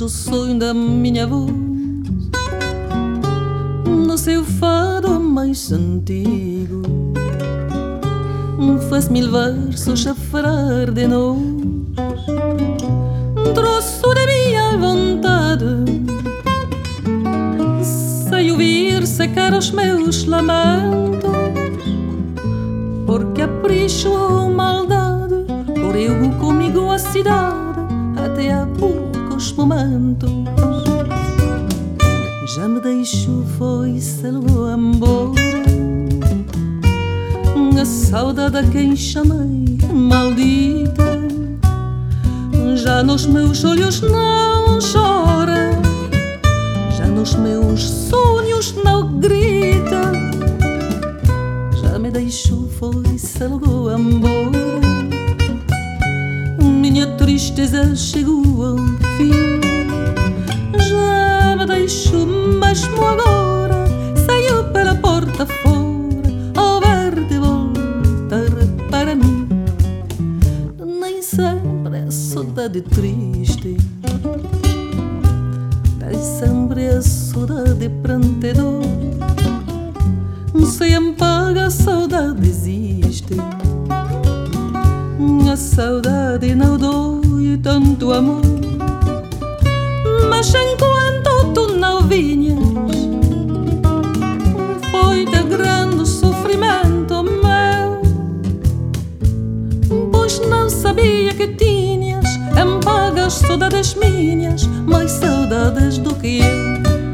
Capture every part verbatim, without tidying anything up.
do sonho da minha voz, no seu fado mais antigo, faz mil versos a falar de nós. Troço de minha vontade, sei ouvir secar os meus lamentos, porque capricho ou maldade correu comigo a cidade até há poucos momentos. Já me deixou, foi, se levou embora a saudade a quem chamei maldita. Já nos meus olhos não chora, já nos meus sonhos não grita. Já me deixou, foi, se levou embora. Minha tristeza chegou ao fim. Já me deixou, mesmo agora saiu pela porta fora ao ver de voltar para mim. Nem sempre é saudade triste, nem sempre é saudade prantedor. Se apaga a saudade existe, a saudade não dói tanto amor. Mas enquanto tu não vinhas, foi de grande sofrimento meu, pois não sabia que tinhas em pagas saudades minhas, mais saudades do que eu.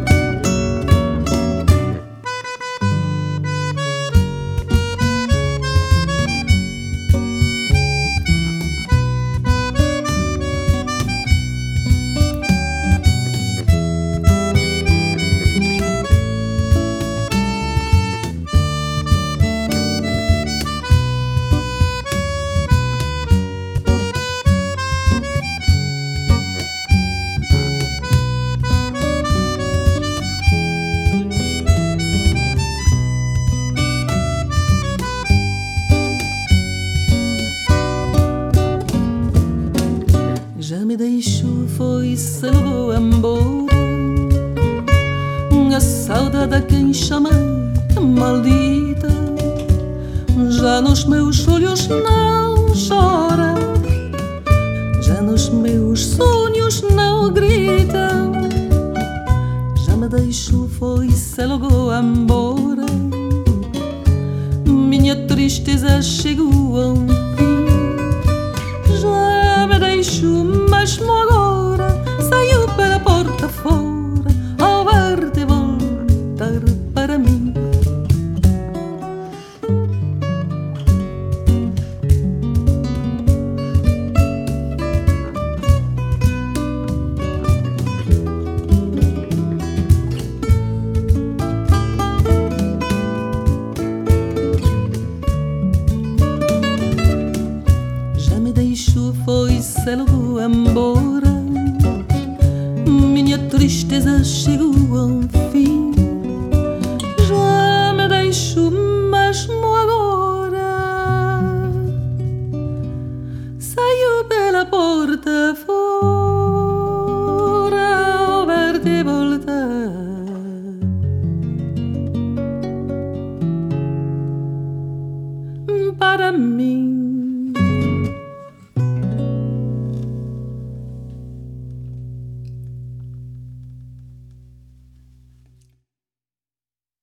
Já me deixou, foi, se levou embora a saudade a quem chamei maldita. Já nos meus olhos não chora, já nos meus sonhos não grita. Já me deixou, foi, se levou embora. Minha tristeza chegou ao fim. Já me deixou, mesmo agora saiu pela porta fora ao ver de voltar para mim. Já me deixou, foi, se levou embora. Minha tristeza chegou ao fim. Já me deixou, mesmo agora saiu pela porta